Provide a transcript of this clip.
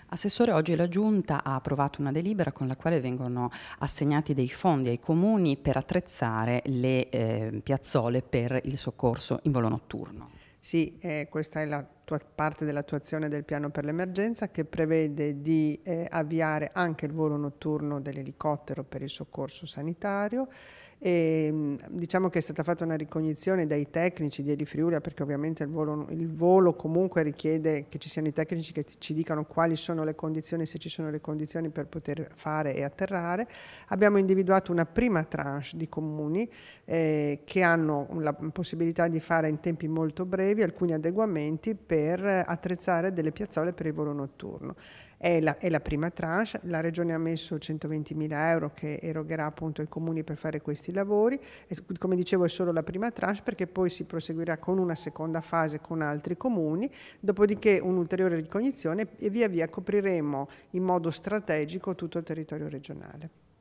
Assessore, oggi la Giunta ha approvato una delibera con la quale vengono assegnati dei fondi ai comuni per attrezzare le piazzole per il soccorso in volo notturno. Sì, questa è la parte dell'attuazione del piano per l'emergenza che prevede di avviare anche il volo notturno dell'elicottero per il soccorso sanitario. Diciamo che è stata fatta una ricognizione dai tecnici di Eli Friulia, perché ovviamente il volo comunque richiede che ci siano i tecnici che ci dicano quali sono le condizioni, se ci sono le condizioni per poter fare e atterrare. Abbiamo individuato una prima tranche di comuni che hanno la possibilità di fare in tempi molto brevi alcuni adeguamenti per attrezzare delle piazzole per il volo notturno. È la prima tranche, la Regione ha messo 120.000 euro che erogherà appunto ai comuni per fare questi lavori e, come dicevo, è solo la prima tranche, perché poi si proseguirà con una seconda fase con altri comuni, dopodiché un'ulteriore ricognizione e via via copriremo in modo strategico tutto il territorio regionale.